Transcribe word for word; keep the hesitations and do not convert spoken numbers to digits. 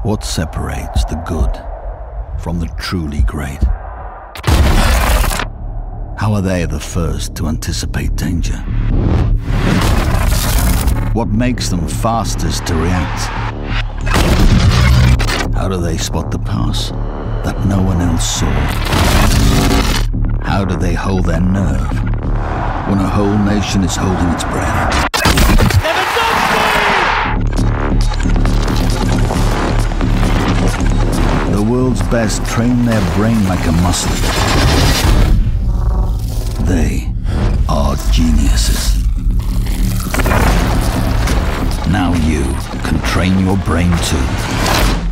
What separates the good from the truly great? How are they the first to anticipate danger? What makes them fastest to react? How do they spot the pass that no one else saw? How do they hold their nerve when a whole nation is holding its breath? The world's best train their brain like a muscle. They are geniuses. Now you can train your brain too.